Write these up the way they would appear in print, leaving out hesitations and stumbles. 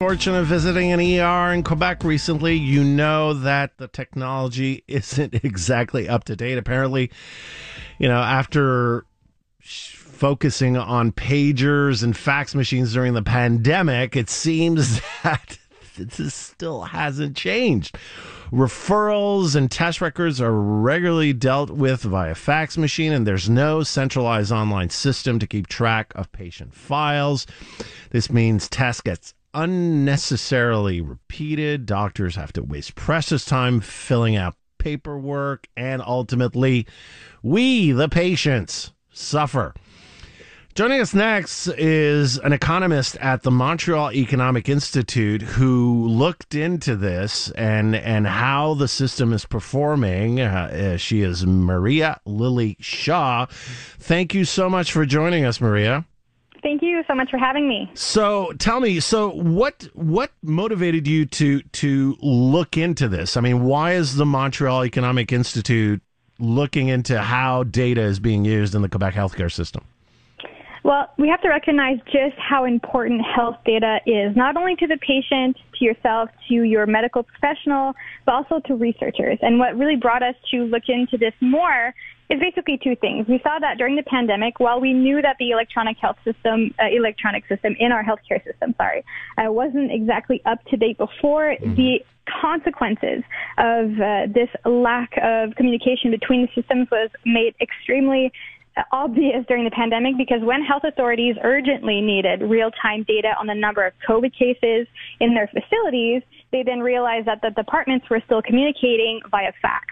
Fortune of visiting an ER in Quebec recently, you know that the technology isn't exactly up to date. Apparently, after focusing on pagers and fax machines during the pandemic, it seems that this still hasn't changed. Referrals and test records are regularly dealt with via fax machine, and there's no centralized online system to keep track of patient files. This means tests gets unnecessarily repeated. Doctors have to waste precious time filling out paperwork, and ultimately, we, the patients, suffer. Joining us next is an economist at the Montreal Economic Institute who looked into this and how the system is performing. She is Maria Lily Shaw. Thank you so much for joining us, Maria. Thank you so much for having me. So tell me, what motivated you to look into this? I mean, why is the Montreal Economic Institute looking into how data is being used in the Quebec healthcare system? Well, we have to recognize just how important health data is, not only to the patient, to yourself, to your medical professional, but also to researchers. And what really brought us to look into this more is basically two things. We saw that during the pandemic, while we knew that the electronic system in our healthcare system, wasn't exactly up to date before, the consequences of this lack of communication between the systems was made extremely obvious during the pandemic, because when health authorities urgently needed real-time data on the number of COVID cases in their facilities, they then realized that the departments were still communicating via fax.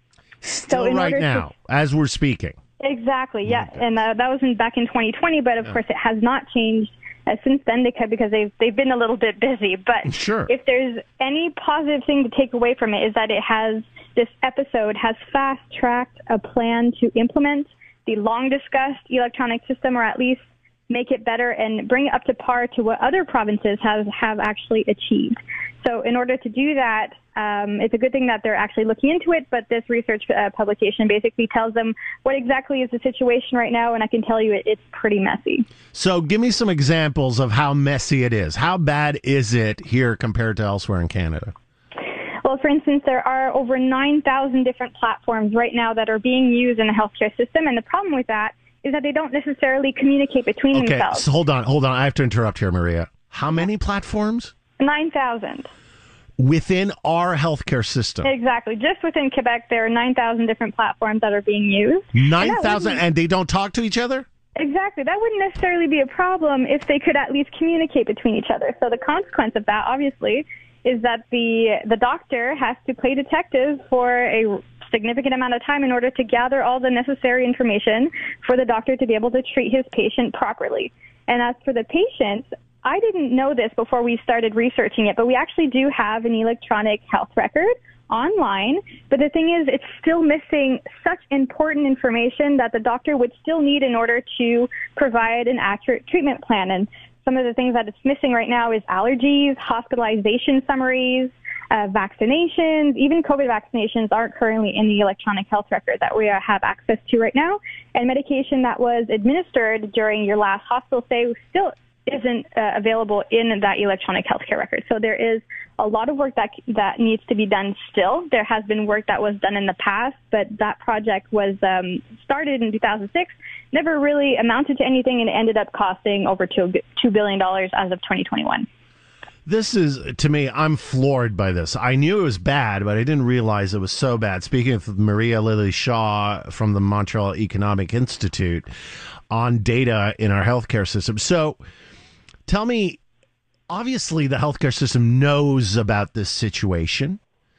Still right now, as we're speaking. Exactly, yeah. And that was back in 2020, but of course it has not changed since then because they've been a little bit busy. But sure, if there's any positive thing to take away from it, is that this episode has fast-tracked a plan to implement the long-discussed electronic system, or at least make it better and bring it up to par to what other provinces have actually achieved. So in order to do that, it's a good thing that they're actually looking into it, but this research publication basically tells them what exactly is the situation right now, and I can tell you it's pretty messy. So give me some examples of how messy it is. How bad is it here compared to elsewhere in Canada? Well, for instance, there are over 9,000 different platforms right now that are being used in the healthcare system, and the problem with that is that they don't necessarily communicate between themselves. Okay, so hold on. I have to interrupt here, Maria. How many platforms? 9,000. Within our healthcare system? Exactly. Just within Quebec, there are 9,000 different platforms that are being used. 9,000, and they don't talk to each other? Exactly. That wouldn't necessarily be a problem if they could at least communicate between each other. So the consequence of that, obviously, is that the doctor has to play detective for a significant amount of time in order to gather all the necessary information for the doctor to be able to treat his patient properly. And as for the patients, I didn't know this before we started researching it, but we actually do have an electronic health record online. But the thing is, it's still missing such important information that the doctor would still need in order to provide an accurate treatment plan. And some of the things that it's missing right now is allergies, hospitalization summaries, vaccinations. Even COVID vaccinations aren't currently in the electronic health record that we have access to right now. And medication that was administered during your last hospital stay still isn't available in that electronic healthcare record. So there is a lot of work that needs to be done still. There has been work that was done in the past, but that project was started in 2006, never really amounted to anything, and ended up costing over $2 billion as of 2021. This is, to me, I'm floored by this. I knew it was bad, but I didn't realize it was so bad. Speaking of Maria Lily Shaw from the Montreal Economic Institute on data in our healthcare system. So tell me, obviously the healthcare system knows about this situation.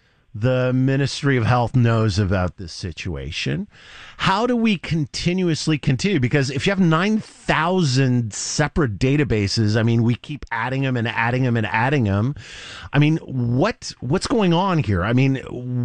The Ministry of Health knows about this situation. How do we continuously continue? Because if you have 9,000 separate databases, I mean, we keep adding them and adding them and adding them. I mean, what's going on here? I mean,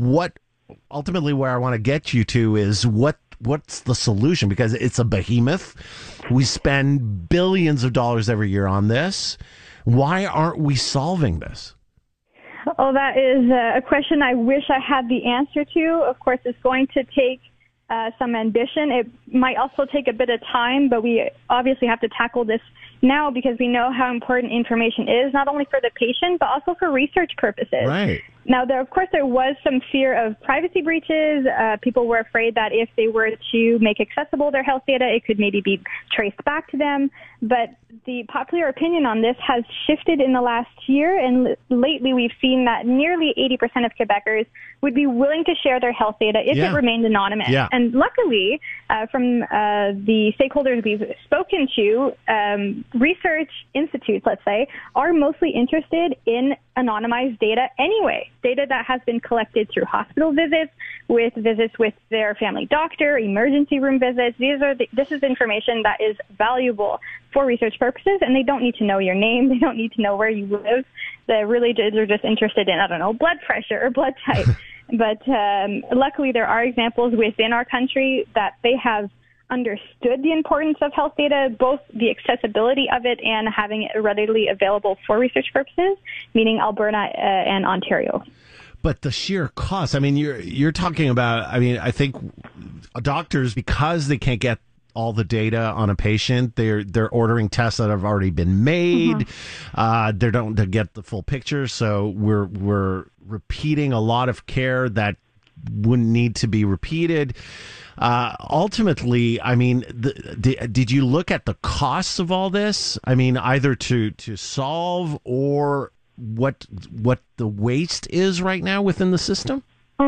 ultimately where I want to get you to is what's the solution? Because it's a behemoth. We spend billions of dollars every year on this. Why aren't we solving this? Oh, that is a question I wish I had the answer to. Of course, it's going to take some ambition. It might also take a bit of time, but we obviously have to tackle this now because we know how important information is, not only for the patient, but also for research purposes. Right. Now, of course, there was some fear of privacy breaches. People were afraid that if they were to make accessible their health data, it could maybe be traced back to them. But the popular opinion on this has shifted in the last year, and lately we've seen that nearly 80% of Quebecers would be willing to share their health data if it remained anonymous. Yeah. And luckily, from the stakeholders we've spoken to, research institutes, let's say, are mostly interested in anonymized data anyway, data that has been collected through hospital visits with their family doctor, emergency room visits. This is information that is valuable for research purposes, and they don't need to know your name. They don't need to know where you live. They're just interested in, I don't know, blood pressure or blood type. But luckily, there are examples within our country that they have understood the importance of health data, both the accessibility of it and having it readily available for research purposes, meaning Alberta and Ontario. But the sheer cost, I mean, you're talking about, I mean, I think doctors, because they can't get all the data on a patient, they're ordering tests that have already been made. They don't get the full picture, so we're repeating a lot of care that wouldn't need to be repeated. Ultimately, I mean, did you look at the costs of all this? I mean, either to solve or what the waste is right now within the system?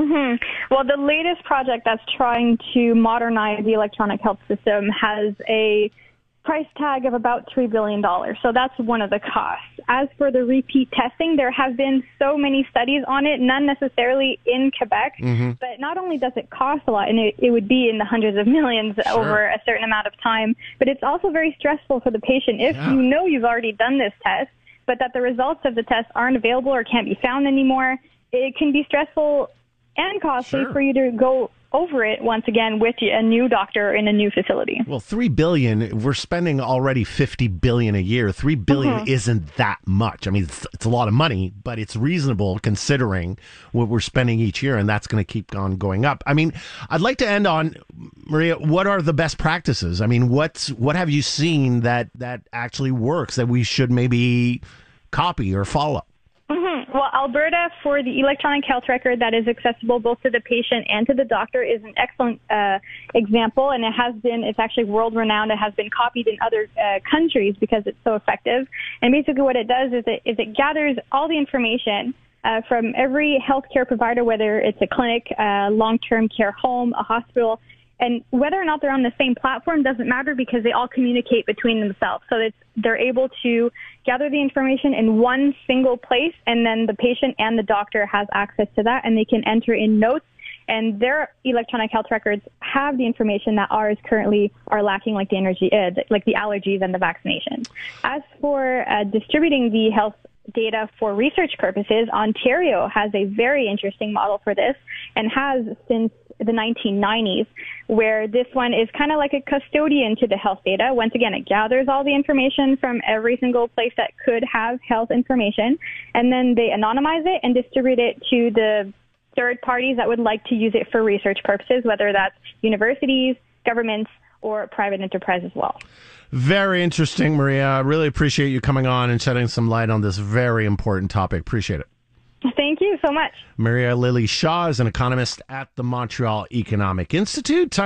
Well, the latest project that's trying to modernize the electronic health system has a price tag of about $3 billion. So that's one of the costs. As for the repeat testing, there have been so many studies on it, none necessarily in Quebec, but not only does it cost a lot, and it would be in the hundreds of millions over a certain amount of time, but it's also very stressful for the patient. If you know you've already done this test, but that the results of the test aren't available or can't be found anymore, it can be stressful and costly for you to go over it once again with a new doctor in a new facility. Well, $3 billion, we're spending already $50 billion a year. $3 billion isn't that much. I mean, it's a lot of money, but it's reasonable considering what we're spending each year, and that's going to keep on going up. I mean, I'd like to end on, Maria, what are the best practices? I mean, what have you seen that actually works that we should maybe copy or follow? Well, Alberta, for the electronic health record that is accessible both to the patient and to the doctor, is an excellent example, and it's actually world-renowned. It has been copied in other countries because it's so effective. And basically what it does is it gathers all the information from every healthcare provider, whether it's a clinic, long-term care home, a hospital, and whether or not they're on the same platform doesn't matter because they all communicate between themselves. So they're able to gather the information in one single place, and then the patient and the doctor has access to that, and they can enter in notes. And their electronic health records have the information that ours currently are lacking, like the allergies and the vaccinations. As for distributing the health data for research purposes, Ontario has a very interesting model for this and has since the 1990s, where this one is kind of like a custodian to the health data. Once again, it gathers all the information from every single place that could have health information, and then they anonymize it and distribute it to the third parties that would like to use it for research purposes, whether that's universities, governments, or private enterprise as well. Very interesting, Maria. I really appreciate you coming on and shedding some light on this very important topic. Appreciate it. Thank you so much. Maria Lily Shaw is an economist at the Montreal Economic Institute.